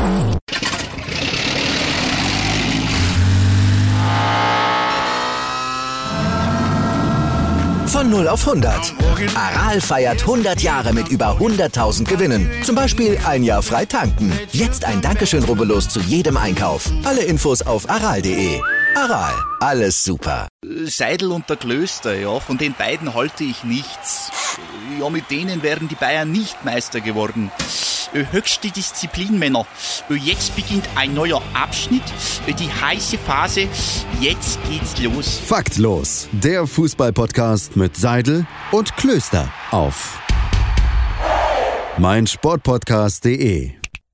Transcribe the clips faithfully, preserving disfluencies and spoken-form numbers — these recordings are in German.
Von null auf hundert. Aral feiert hundert Jahre mit über hunderttausend Gewinnen. Zum Beispiel ein Jahr frei tanken. Jetzt ein Dankeschön, rubbellos zu jedem Einkauf. Alle Infos auf aral punkt de. Aral, alles super. Seidel und der Klöster, ja, von den beiden halte ich nichts. Ja, mit denen wären die Bayern nicht Meister geworden. Höchste Disziplin, Männer. Jetzt beginnt ein neuer Abschnitt, die heiße Phase. Jetzt geht's los. Faktlos, der Fußball-Podcast mit Seidel und Klöster auf meinsportpodcast punkt de.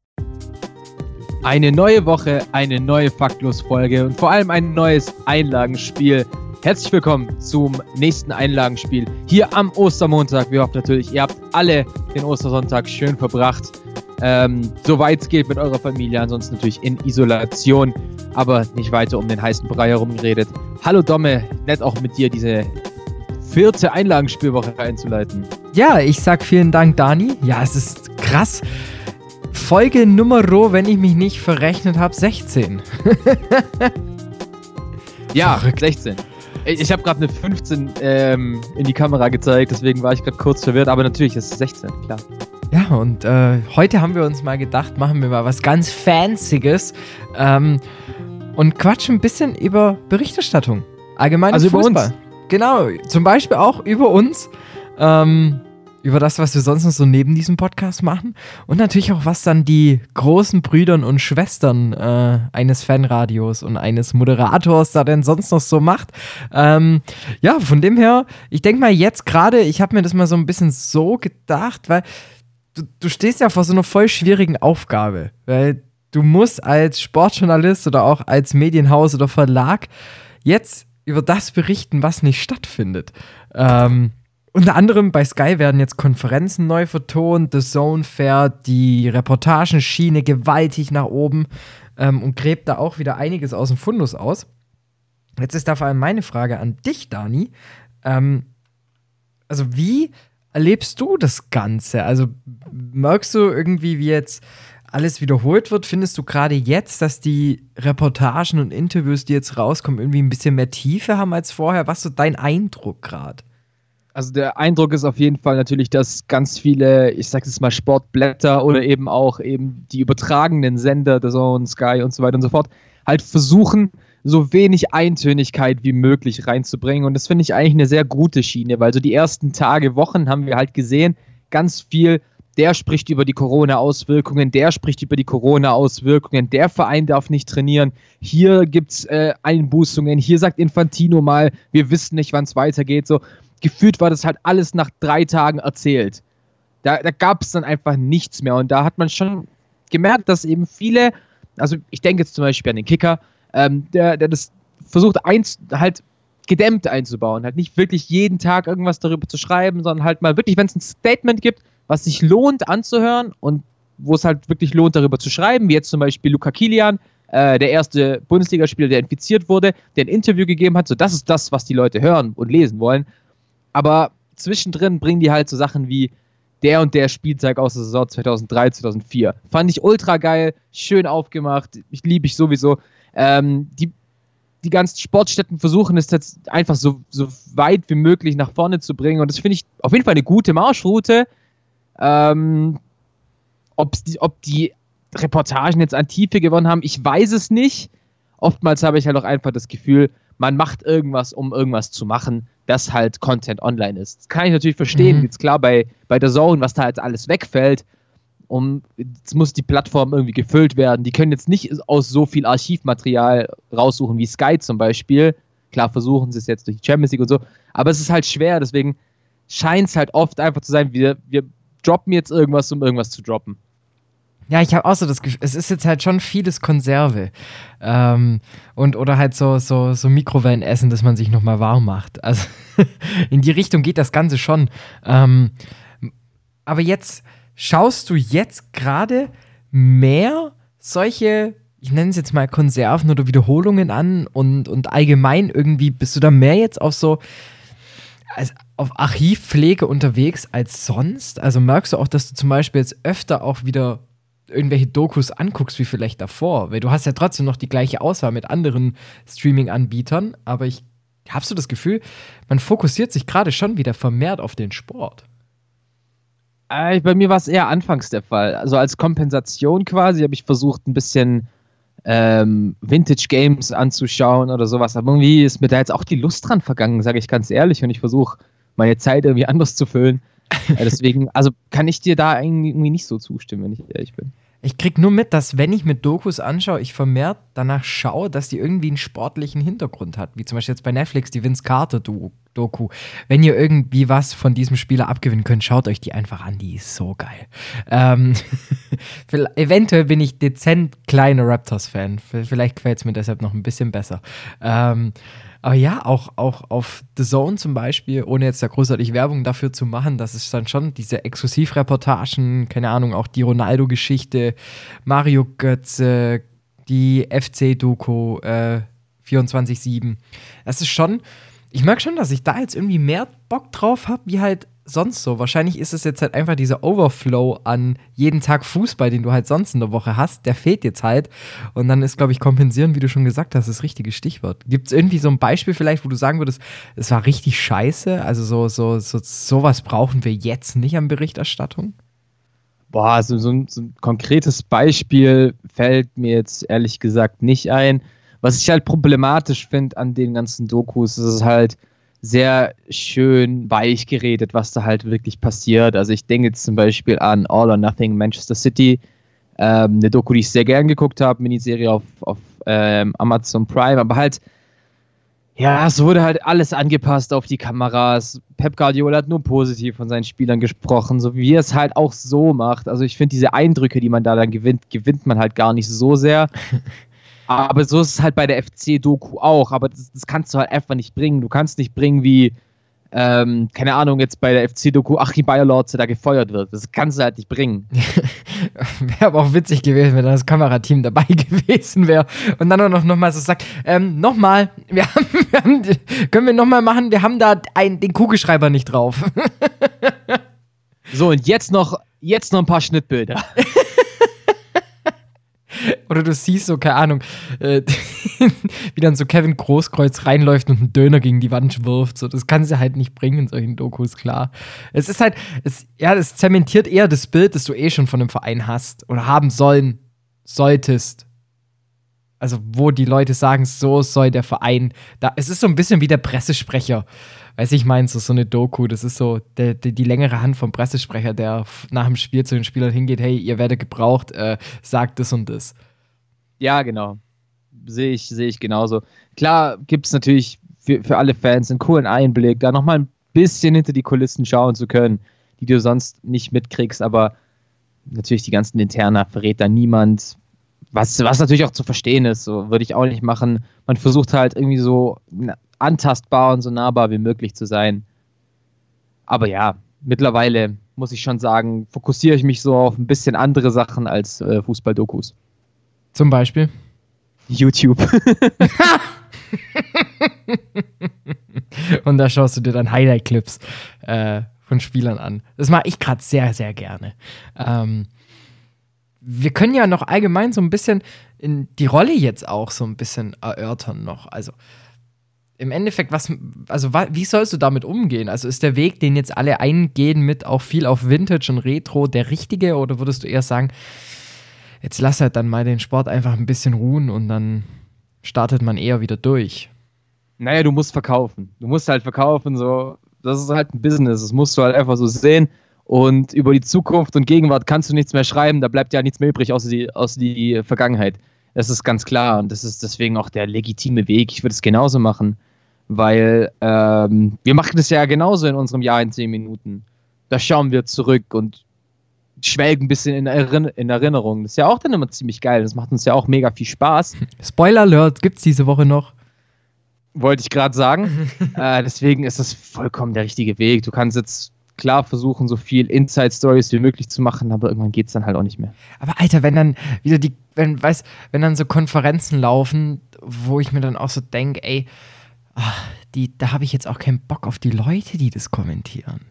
Eine neue Woche, eine neue Faktlos-Folge und vor allem ein neues Einlagenspiel. Herzlich willkommen zum nächsten Einlagenspiel hier am Ostermontag. Wir hoffen natürlich, ihr habt alle den Ostersonntag schön verbracht. Ähm, soweit es geht mit eurer Familie, ansonsten natürlich in Isolation, aber nicht weiter um den heißen Brei herum geredet. Hallo Domme, nett auch mit dir diese vierte Einlagenspielwoche einzuleiten. Ja, ich sag vielen Dank, Dani. Ja, es ist krass. Folge Numero, wenn ich mich nicht verrechnet habe, sechzehn. Ja, sechzehn. Ich, ich habe gerade eine fünfzehn ähm, in die Kamera gezeigt, deswegen war ich gerade kurz verwirrt, aber natürlich ist es sechzehn, klar. Ja, und äh, heute haben wir uns mal gedacht, machen wir mal was ganz Fancyes ähm, und quatschen ein bisschen über Berichterstattung. Allgemein also Fußball. Über uns. Genau, zum Beispiel auch über uns. Ähm, über das, was wir sonst noch so neben diesem Podcast machen. Und natürlich auch, was dann die großen Brüdern und Schwestern äh, eines Fanradios und eines Moderators da denn sonst noch so macht. Ähm, ja, von dem her, ich denke mal jetzt gerade, ich habe mir das mal so ein bisschen so gedacht, weil du, du stehst ja vor so einer voll schwierigen Aufgabe. Weil du musst als Sportjournalist oder auch als Medienhaus oder Verlag jetzt über das berichten, was nicht stattfindet. Ähm, Unter anderem bei Sky werden jetzt Konferenzen neu vertont, The Zone fährt die Reportagenschiene gewaltig nach oben ähm, und gräbt da auch wieder einiges aus dem Fundus aus. Jetzt ist da vor allem meine Frage an dich, Dani. Ähm, also wie erlebst du das Ganze? Also merkst du irgendwie, wie jetzt alles wiederholt wird? Findest du gerade jetzt, dass die Reportagen und Interviews, die jetzt rauskommen, irgendwie ein bisschen mehr Tiefe haben als vorher? Was ist so dein Eindruck gerade? Also der Eindruck ist auf jeden Fall natürlich, dass ganz viele, ich sag jetzt mal Sportblätter oder eben auch eben die übertragenen Sender, The Zone, Sky und so weiter und so fort, halt versuchen, so wenig Eintönigkeit wie möglich reinzubringen. Und das finde ich eigentlich eine sehr gute Schiene, weil so die ersten Tage, Wochen haben wir halt gesehen, ganz viel, der spricht über die Corona-Auswirkungen, der spricht über die Corona-Auswirkungen, der Verein darf nicht trainieren, hier gibt's äh, Einbußungen, hier sagt Infantino mal, wir wissen nicht, wann es weitergeht, so. Gefühlt war das halt alles nach drei Tagen erzählt. Da, da gab es dann einfach nichts mehr. Und da hat man schon gemerkt, dass eben viele, also ich denke jetzt zum Beispiel an den Kicker, ähm, der, der das versucht, eins, halt gedämmt einzubauen. Halt nicht wirklich jeden Tag irgendwas darüber zu schreiben, sondern halt mal wirklich, wenn es ein Statement gibt, was sich lohnt anzuhören und wo es halt wirklich lohnt, darüber zu schreiben, wie jetzt zum Beispiel Luca Kilian, äh, der erste Bundesligaspieler, der infiziert wurde, der ein Interview gegeben hat. So, das ist das, was die Leute hören und lesen wollen. Aber zwischendrin bringen die halt so Sachen wie der und der Spieltag aus der Saison zweitausenddrei, zweitausendvier. Fand ich ultra geil, schön aufgemacht, ich liebe ich sowieso. Ähm, die, die ganzen Sportstätten versuchen es jetzt einfach so, so weit wie möglich nach vorne zu bringen. Und das finde ich auf jeden Fall eine gute Marschroute. Ähm, ob's die, ob die Reportagen jetzt an Tiefe gewonnen haben, ich weiß es nicht. Oftmals habe ich halt auch einfach das Gefühl, man macht irgendwas, um irgendwas zu machen, dass halt Content online ist. Das kann ich natürlich verstehen, mhm. Jetzt klar bei, bei der Zone, was da jetzt alles wegfällt, um, jetzt muss die Plattform irgendwie gefüllt werden. Die können jetzt nicht aus so viel Archivmaterial raussuchen wie Sky zum Beispiel. Klar versuchen sie es jetzt durch die Champions League und so, aber es ist halt schwer, deswegen scheint es halt oft einfach zu sein, wir, wir droppen jetzt irgendwas, um irgendwas zu droppen. Ja, ich habe auch so das Gefühl, es ist jetzt halt schon vieles Konserve. Ähm, und oder halt so, so, so Mikrowellenessen, dass man sich nochmal warm macht. Also in die Richtung geht das Ganze schon. Ähm, aber jetzt, schaust du jetzt gerade mehr solche, ich nenne es jetzt mal Konserven oder Wiederholungen an und, und allgemein irgendwie, bist du da mehr jetzt auf so, also auf Archivpflege unterwegs als sonst? Also merkst du auch, dass du zum Beispiel jetzt öfter auch wieder irgendwelche Dokus anguckst wie vielleicht davor, weil du hast ja trotzdem noch die gleiche Auswahl mit anderen Streaming-Anbietern, aber ich habe so das Gefühl, man fokussiert sich gerade schon wieder vermehrt auf den Sport. Äh, bei mir war es eher anfangs der Fall. Also als Kompensation quasi habe ich versucht, ein bisschen ähm, Vintage-Games anzuschauen oder sowas, aber irgendwie ist mir da jetzt auch die Lust dran vergangen, sage ich ganz ehrlich, und ich versuche, meine Zeit irgendwie anders zu füllen. äh, deswegen, also kann ich dir da irgendwie nicht so zustimmen, wenn ich ehrlich bin. Ich krieg nur mit, dass wenn ich mir Dokus anschaue, ich vermehrt danach schaue, dass die irgendwie einen sportlichen Hintergrund hat. Wie zum Beispiel jetzt bei Netflix die Vince Carter-Doku. Wenn ihr irgendwie was von diesem Spieler abgewinnen könnt, schaut euch die einfach an, die ist so geil. Ähm, eventuell bin ich dezent kleiner Raptors-Fan. Vielleicht gefällt es mir deshalb noch ein bisschen besser. Ähm, Aber ja, auch, auch auf The Zone zum Beispiel, ohne jetzt da großartig Werbung dafür zu machen, das ist dann schon diese Exklusivreportagen, keine Ahnung, auch die Ronaldo-Geschichte, Mario Götze, die F C-Doku, äh, vierundzwanzig sieben. Das ist schon, ich merke schon, dass ich da jetzt irgendwie mehr Bock drauf habe, wie halt sonst so. Wahrscheinlich ist es jetzt halt einfach dieser Overflow an jeden Tag Fußball, den du halt sonst in der Woche hast, der fehlt jetzt halt. Und dann ist, glaube ich, kompensieren, wie du schon gesagt hast, das richtige Stichwort. Gibt es irgendwie so ein Beispiel vielleicht, wo du sagen würdest, es war richtig scheiße? Also so, so, so sowas brauchen wir jetzt nicht an Berichterstattung? Boah, also so ein, so ein konkretes Beispiel fällt mir jetzt ehrlich gesagt nicht ein. Was ich halt problematisch finde an den ganzen Dokus, ist es halt sehr schön weich geredet, was da halt wirklich passiert. Also ich denke jetzt zum Beispiel an All or Nothing Manchester City, ähm, eine Doku, die ich sehr gern geguckt habe, Miniserie auf, auf ähm, Amazon Prime, aber halt, ja, es wurde halt alles angepasst auf die Kameras. Pep Guardiola hat nur positiv von seinen Spielern gesprochen, so wie er es halt auch so macht. Also ich finde, diese Eindrücke, die man da dann gewinnt, gewinnt man halt gar nicht so sehr. Aber so ist es halt bei der F C-Doku auch. Aber das, das kannst du halt einfach nicht bringen. Du kannst nicht bringen, wie, ähm, keine Ahnung, jetzt bei der F C-Doku Achim Bayerlorze da gefeuert wird. Das kannst du halt nicht bringen. Wäre aber auch witzig gewesen, wenn dann das Kamerateam dabei gewesen wäre. Und dann auch noch, noch mal so sagt, ähm, nochmal, wir haben, wir haben, können wir nochmal machen, wir haben da ein, den Kugelschreiber nicht drauf. So, und jetzt noch, jetzt noch ein paar Schnittbilder. Oder du siehst so, keine Ahnung, äh, wie dann so Kevin Großkreuz reinläuft und einen Döner gegen die Wand wirft. So, das kannst du halt nicht bringen in solchen Dokus, klar. Es ist halt, es, ja, das zementiert eher das Bild, das du eh schon von einem Verein hast oder haben sollen, solltest. Also, wo die Leute sagen, so soll der Verein. Da, es ist so ein bisschen wie der Pressesprecher. Weiß ich, meinst du, so eine Doku, das ist so der, der, die längere Hand vom Pressesprecher, der nach dem Spiel zu den Spielern hingeht, hey, ihr werdet gebraucht, äh, sagt das und das. Ja, genau. Sehe ich, sehe ich genauso. Klar gibt es natürlich für, für alle Fans einen coolen Einblick, da nochmal ein bisschen hinter die Kulissen schauen zu können, die du sonst nicht mitkriegst, aber natürlich die ganzen Interna verrät da niemand, was, was natürlich auch zu verstehen ist, so würde ich auch nicht machen. Man versucht halt irgendwie so antastbar und so nahbar wie möglich zu sein. Aber ja, mittlerweile muss ich schon sagen, fokussiere ich mich so auf ein bisschen andere Sachen als äh, Fußball-Dokus. Zum Beispiel? YouTube. Und da schaust du dir dann Highlight-Clips äh, von Spielern an. Das mache ich gerade sehr, sehr gerne. Ähm, wir können ja noch allgemein so ein bisschen in die Rolle jetzt auch so ein bisschen erörtern noch. Also im Endeffekt, was, also wie sollst du damit umgehen? Also ist der Weg, den jetzt alle eingehen mit auch viel auf Vintage und Retro, der richtige? Oder würdest du eher sagen, jetzt lass halt dann mal den Sport einfach ein bisschen ruhen und dann startet man eher wieder durch? Naja, du musst verkaufen. Du musst halt verkaufen, so. Das ist halt ein Business, das musst du halt einfach so sehen. Und über die Zukunft und Gegenwart kannst du nichts mehr schreiben, da bleibt ja nichts mehr übrig, außer die, außer die Vergangenheit. Das ist ganz klar und das ist deswegen auch der legitime Weg. Ich würde es genauso machen. Weil ähm, wir machen das ja genauso in unserem Jahr in zehn Minuten. Da schauen wir zurück und schwelgen ein bisschen in, Erinner- in Erinnerung. Das ist ja auch dann immer ziemlich geil. Das macht uns ja auch mega viel Spaß. Spoiler Alert, gibt's diese Woche noch? Wollte ich gerade sagen. äh, deswegen ist das vollkommen der richtige Weg. Du kannst jetzt klar versuchen, so viel Inside-Stories wie möglich zu machen, aber irgendwann geht's dann halt auch nicht mehr. Aber Alter, wenn dann wieder die, wenn, weißt, wenn dann so Konferenzen laufen, wo ich mir dann auch so denke, ey, ach, die, da habe ich jetzt auch keinen Bock auf die Leute, die das kommentieren.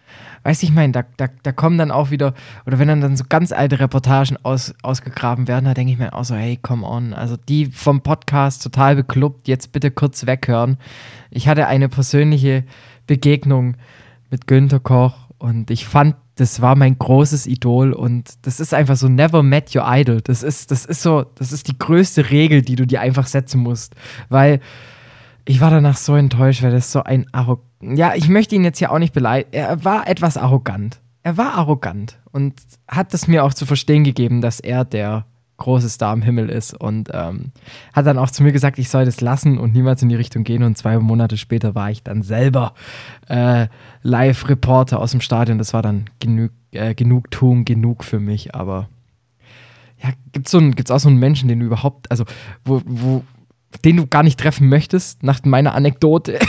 Weißt du, ich meine, da, da, da kommen dann auch wieder, oder wenn dann, dann so ganz alte Reportagen aus, ausgegraben werden, da denke ich mir auch so, hey, come on, also die vom Podcast total beklubbt, jetzt bitte kurz weghören. Ich hatte eine persönliche Begegnung mit Günther Koch und ich fand, das war mein großes Idol und das ist einfach so, never met your idol. Das ist, das ist so, das ist die größte Regel, die du dir einfach setzen musst, weil ich war danach so enttäuscht, weil das so ein arrogant, ja, ich möchte ihn jetzt hier auch nicht beleidigen, er war etwas arrogant. Er war arrogant und hat es mir auch zu verstehen gegeben, dass er der große Star im Himmel ist und ähm, hat dann auch zu mir gesagt, ich soll das lassen und niemals in die Richtung gehen und zwei Monate später war ich dann selber äh, Live-Reporter aus dem Stadion. Das war dann genug, äh, Genugtuung, genug für mich, aber ja, gibt's so einen, gibt's auch so einen Menschen, den du überhaupt, also wo, wo den du gar nicht treffen möchtest, nach meiner Anekdote?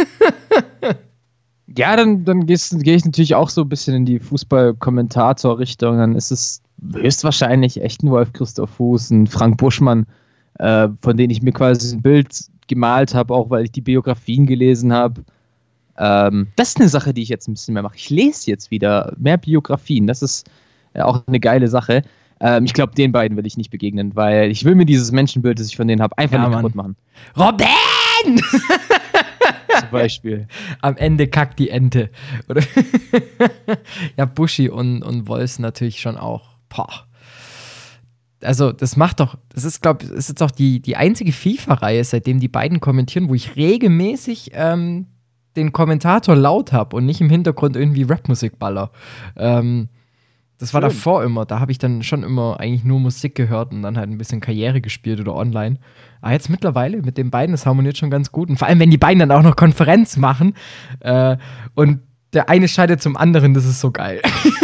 Ja, dann, dann gehe ich natürlich auch so ein bisschen in die Fußball-Kommentator-Richtung. Dann ist es höchstwahrscheinlich echt ein Wolf-Christoph Fuß, ein Frank Buschmann, äh, von denen ich mir quasi ein Bild gemalt habe, auch weil ich die Biografien gelesen habe. Ähm, das ist eine Sache, die ich jetzt ein bisschen mehr mache. Ich lese jetzt wieder mehr Biografien. Das ist äh, auch eine geile Sache. Ähm, ich glaube, den beiden will ich nicht begegnen, weil ich will mir dieses Menschenbild, das ich von denen habe, einfach ja, nicht Mann. kaputt machen. Robin! Zum Beispiel. Am Ende kackt die Ente. Oder? Ja, Buschi und, und Wolfs natürlich schon auch. Boah. Also, das macht doch, das ist, glaube ich, ist jetzt auch die, die einzige FIFA-Reihe, seitdem die beiden kommentieren, wo ich regelmäßig ähm, den Kommentator laut habe und nicht im Hintergrund irgendwie Rapmusik baller. Ähm, das war Schön. davor immer, da habe ich dann schon immer eigentlich nur Musik gehört und dann halt ein bisschen Karriere gespielt oder online. Aber jetzt mittlerweile mit den beiden, das harmoniert schon ganz gut. Und vor allem, wenn die beiden dann auch noch Konferenz machen äh, und der eine scheidet zum anderen, das ist so geil.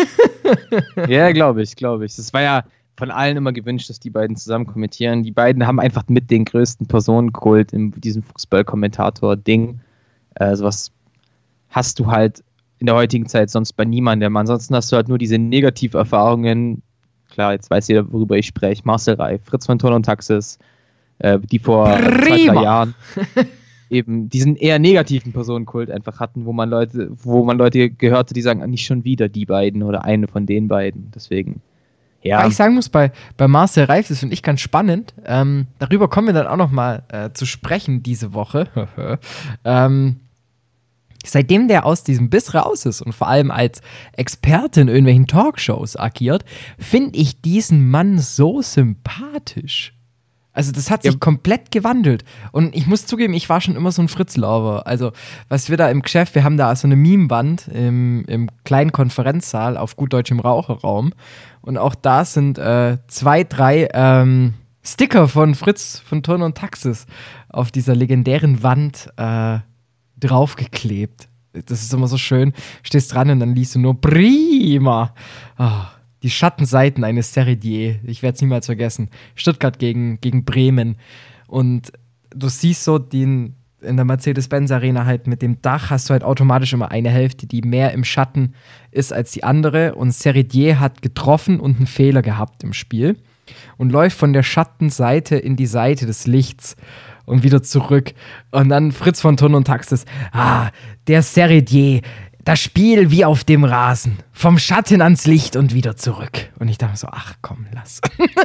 Ja, glaube ich, glaube ich. Das war ja von allen immer gewünscht, dass die beiden zusammen kommentieren. Die beiden haben einfach mit den größten Personenkult in diesem Fußballkommentator-Ding. Äh, sowas hast du halt in der heutigen Zeit sonst bei niemandem. Ansonsten hast du halt nur diese Negativerfahrungen. Klar, jetzt weiß jeder, worüber ich spreche. Marcel Reif, Fritz von Thurn und Taxis, äh, die vor äh, zwei, drei Jahren eben diesen eher negativen Personenkult einfach hatten, wo man Leute, wo man Leute gehörte, die sagen, nicht schon wieder die beiden oder eine von den beiden. Deswegen, ja. Weil ich sagen muss, bei, bei Marcel Reif, das finde ich ganz spannend. Ähm, darüber kommen wir dann auch noch mal äh, zu sprechen diese Woche. ähm, Seitdem der aus diesem Biss raus ist und vor allem als Experte in irgendwelchen Talkshows agiert, finde ich diesen Mann so sympathisch. Also das hat sich ja komplett gewandelt. Und ich muss zugeben, ich war schon immer so ein Fritz-Lover. Also was wir da im Geschäft, wir haben da so eine Meme-Wand im, im kleinen Konferenzsaal auf gut Deutsch im Raucherraum. Und auch da sind äh, zwei, drei ähm, Sticker von Fritz von Thurn und Taxis auf dieser legendären Wand äh, draufgeklebt. Das ist immer so schön. Stehst dran und dann liest du nur prima. Oh, die Schattenseiten eines Seredier. Ich werde es niemals vergessen. Stuttgart gegen, gegen Bremen. Und du siehst so den, in der Mercedes-Benz-Arena halt mit dem Dach hast du halt automatisch immer eine Hälfte, die mehr im Schatten ist als die andere. Und Seredier hat getroffen und einen Fehler gehabt im Spiel. Und läuft von der Schattenseite in die Seite des Lichts. Und wieder zurück. Und dann Fritz von Thurn und Taxis. Ah, der Seredier. Das Spiel wie auf dem Rasen. Vom Schatten ans Licht und wieder zurück. Und ich dachte so, ach komm, lass.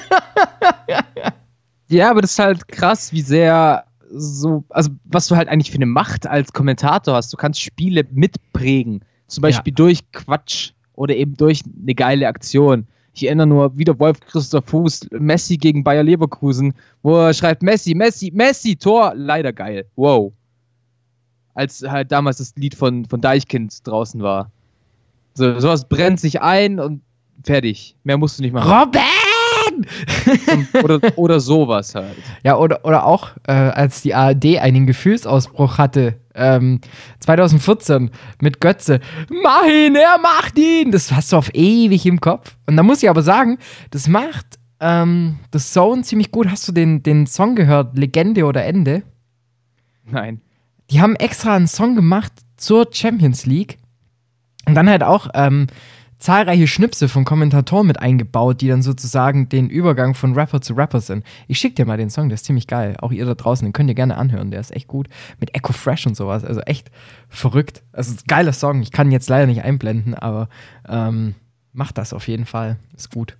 Ja, aber das ist halt krass, wie sehr so, also was du halt eigentlich für eine Macht als Kommentator hast. Du kannst Spiele mitprägen. Zum Beispiel ja. durch Quatsch oder eben durch eine geile Aktion. Ich erinnere nur wieder Wolf Christoph Fuß, Messi gegen Bayer Leverkusen, wo er schreibt, Messi, Messi, Messi, Tor, leider geil. Wow. Als halt damals das Lied von, von Deichkind draußen war. So, sowas brennt sich ein und fertig. Mehr musst du nicht machen. Robin! Und, oder, oder sowas halt. Ja, oder, oder auch, äh, als die A R D einen Gefühlsausbruch hatte, ähm, zwanzig vierzehn mit Götze. Mach ihn, er macht ihn! Das hast du auf ewig im Kopf. Und da muss ich aber sagen, das macht ähm, das Zone ziemlich gut. Hast du den, den Song gehört, Legende oder Ende? Nein. Die haben extra einen Song gemacht zur Champions League. Und dann halt auch ähm, zahlreiche Schnipsel von Kommentatoren mit eingebaut, die dann sozusagen den Übergang von Rapper zu Rapper sind. Ich schick dir mal den Song, der ist ziemlich geil. Auch ihr da draußen, den könnt ihr gerne anhören, der ist echt gut. Mit Echo Fresh und sowas, also echt verrückt. Also ein geiler Song, ich kann ihn jetzt leider nicht einblenden, aber ähm, macht das auf jeden Fall, ist gut.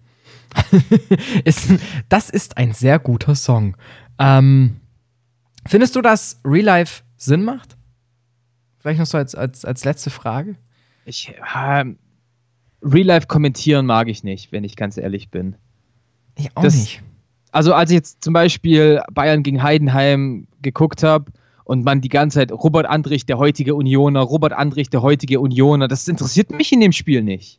ist, das ist ein sehr guter Song. Ähm, findest du, dass Real Life Sinn macht? Vielleicht noch so als, als, als letzte Frage. Ich, ähm, Real Life kommentieren mag ich nicht, wenn ich ganz ehrlich bin. Ich auch das, nicht. Also als ich jetzt zum Beispiel Bayern gegen Heidenheim geguckt habe und man die ganze Zeit Robert Andrich, der heutige Unioner, Robert Andrich, der heutige Unioner, das interessiert mich in dem Spiel nicht.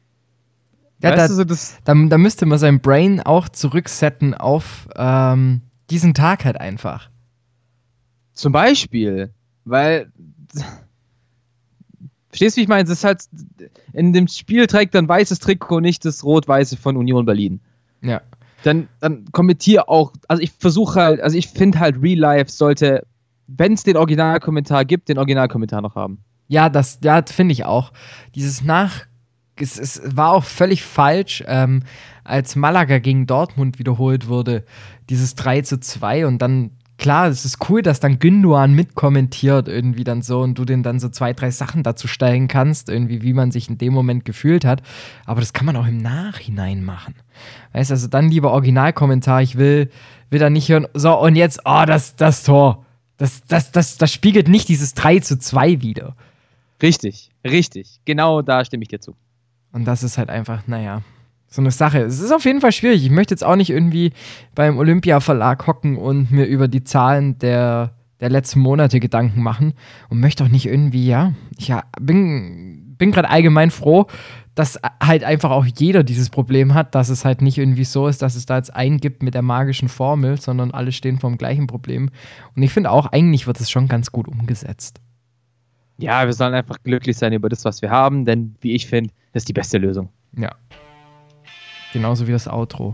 Ja, weißt da, du, so das da, da müsste man sein Brain auch zurücksetten auf ähm, diesen Tag halt einfach. Zum Beispiel, weil verstehst du, wie ich meine? Es ist halt, in dem Spiel trägt dann weißes Trikot, nicht das rot-weiße von Union Berlin. Ja. Dann, dann kommentiere auch, also ich versuche halt, also ich finde halt Real Life sollte, wenn es den Originalkommentar gibt, den Originalkommentar noch haben. Ja, das, ja, finde ich auch. Dieses Nach, es, es war auch völlig falsch, ähm, als Malaga gegen Dortmund wiederholt wurde, dieses drei zu zwei und dann klar, es ist cool, dass dann Gündoğan mitkommentiert irgendwie dann so und du den dann so zwei, drei Sachen dazu stellen kannst, irgendwie, wie man sich in dem Moment gefühlt hat. Aber das kann man auch im Nachhinein machen. Weißt du, also dann lieber Originalkommentar, ich will, will da nicht hören, so und jetzt, oh, das, das Tor. Das, das, das, das spiegelt nicht dieses drei zu zwei wider. Richtig, richtig. Genau da stimme ich dir zu. Und das ist halt einfach, naja, so eine Sache. Es ist auf jeden Fall schwierig. Ich möchte jetzt auch nicht irgendwie beim Olympia-Verlag hocken und mir über die Zahlen der, der letzten Monate Gedanken machen und möchte auch nicht irgendwie, ja, ich ja, bin, bin gerade allgemein froh, dass halt einfach auch jeder dieses Problem hat, dass es halt nicht irgendwie so ist, dass es da jetzt einen gibt mit der magischen Formel, sondern alle stehen vor dem gleichen Problem. Und ich finde auch, eigentlich wird es schon ganz gut umgesetzt. Ja, wir sollen einfach glücklich sein über das, was wir haben, denn wie ich finde, das ist die beste Lösung. Ja. Genauso wie das Outro.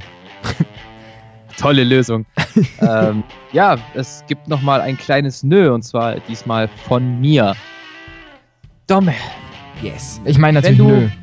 Tolle Lösung. ähm, ja, es gibt nochmal ein kleines Nö, und zwar diesmal von mir. Domme. Yes. Ich meine natürlich Wenn du- nö.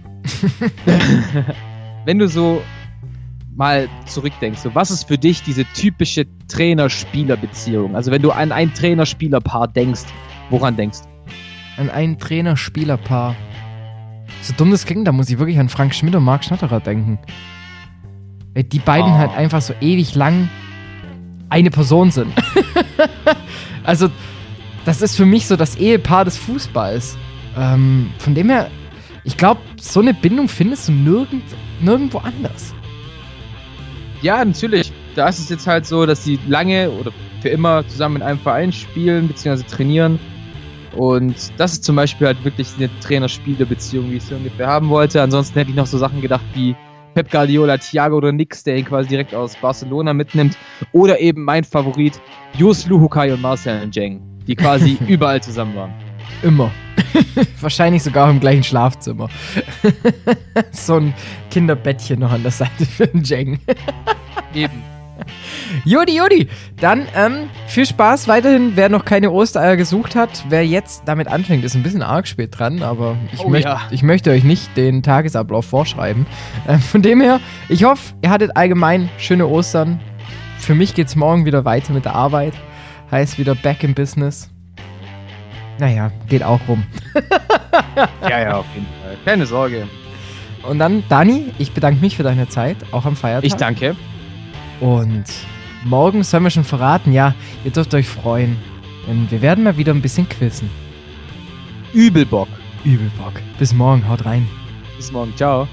Wenn du so mal zurückdenkst, so, was ist für dich diese typische Trainer-Spieler-Beziehung? Also wenn du an ein Trainer-Spieler-Paar denkst, woran denkst du? An ein Trainer-Spieler-Paar. So dumm das klingt, da muss ich wirklich an Frank Schmidt und Marc Schnatterer denken. Weil die beiden Oh. halt einfach so ewig lang eine Person sind. Also, das ist für mich so das Ehepaar des Fußballs. Ähm, von dem her, ich glaube, so eine Bindung findest du nirgend, nirgendwo anders. Ja, natürlich. Da ist es jetzt halt so, dass sie lange oder für immer zusammen in einem Verein spielen bzw. trainieren. Und das ist zum Beispiel halt wirklich eine Trainer-Spieler-Beziehung, wie ich sie ungefähr haben wollte. Ansonsten hätte ich noch so Sachen gedacht wie Pep Guardiola, Thiago oder Nix, der ihn quasi direkt aus Barcelona mitnimmt. Oder eben mein Favorit, Jus Luhukai und Marcel Njeng, die quasi überall zusammen waren. Immer. Wahrscheinlich sogar im gleichen Schlafzimmer. So ein Kinderbettchen noch an der Seite für den Jeng. Eben. Judi, Judi. Dann ähm, viel Spaß weiterhin, wer noch keine Ostereier gesucht hat. Wer jetzt damit anfängt, ist ein bisschen arg spät dran, aber ich, Oh möcht, ja. ich möchte euch nicht den Tagesablauf vorschreiben. Äh, von dem her, ich hoffe, ihr hattet allgemein schöne Ostern. Für mich geht's morgen wieder weiter mit der Arbeit. Heißt wieder back in business. Naja, geht auch rum. Ja, ja, auf jeden Fall. Keine Sorge. Und dann, Dani, ich bedanke mich für deine Zeit, auch am Feiertag. Ich danke. Und morgen sollen wir schon verraten, ja, ihr dürft euch freuen. Denn wir werden mal wieder ein bisschen quizzen. Übelbock. Übelbock. Bis morgen, haut rein. Bis morgen. Ciao.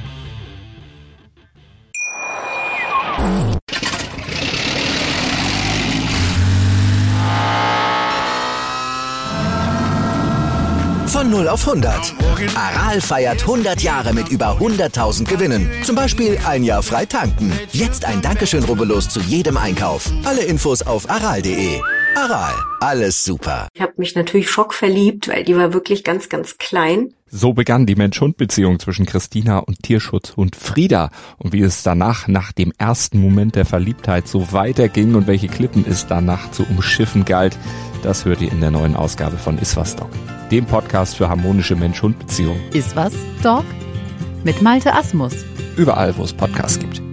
Von null auf hundert. Aral feiert hundert Jahre mit über hunderttausend Gewinnen. Zum Beispiel ein Jahr frei tanken. Jetzt ein Dankeschön, rubbellos zu jedem Einkauf. Alle Infos auf aral punkt de. Aral, alles super. Ich habe mich natürlich schockverliebt, weil die war wirklich ganz, ganz klein. So begann die Mensch-Hund-Beziehung zwischen Christina und Tierschutzhund Frieda. Und wie es danach, nach dem ersten Moment der Verliebtheit, so weiterging und welche Klippen es danach zu umschiffen galt, das hört ihr in der neuen Ausgabe von Iswas Dog, dem Podcast für harmonische Mensch-Hund-Beziehungen. Ist was, Dog? mit Malte Asmus. Überall, wo es Podcasts gibt.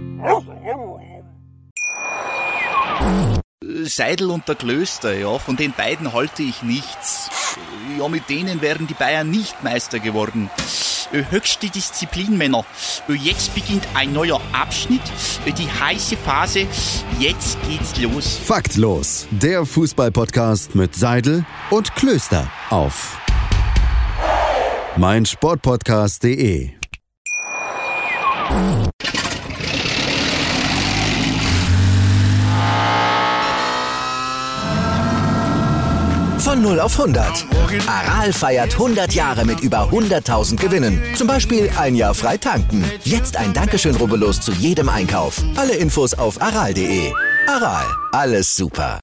Seidel und der Klöster, ja, von den beiden halte ich nichts. Ja, mit denen wären die Bayern nicht Meister geworden. Höchste Disziplin, Männer. Jetzt beginnt ein neuer Abschnitt, die heiße Phase. Jetzt geht's los. Faktlos, der Fußball-Podcast mit Seidel und Klöster auf meinsportpodcast punkt de. Von null auf hundert. Aral feiert hundert Jahre mit über hunderttausend Gewinnen. Zum Beispiel ein Jahr frei tanken. Jetzt ein Dankeschön, rubbellos zu jedem Einkauf. Alle Infos auf aral punkt de. Aral, alles super.